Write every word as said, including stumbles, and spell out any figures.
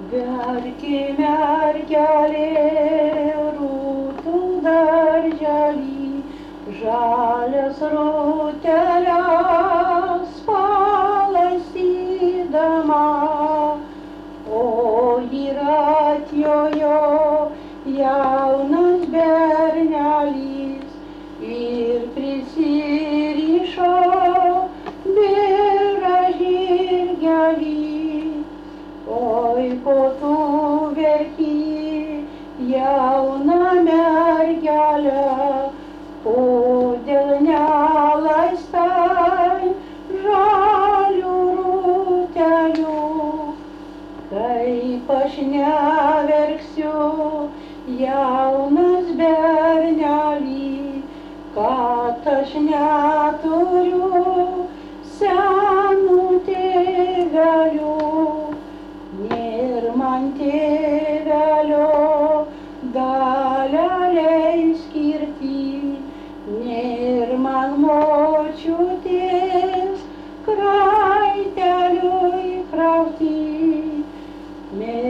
Verki mergelė rūtų daržely, žalias rūteles palaistydama, o yra atjojo jaunas bernelis ir prisirišo birą žirgelį. Oi, ko tu verki, jauna mergelė, kodėl nelaistai žalių rūtelių? Kaip aš neverksiu, jaunas bernelį, kad aš neturiu senų tėvelių. Nėr man tėvelio dalelei skirti, nėr man močiutės kraiteliui krauti.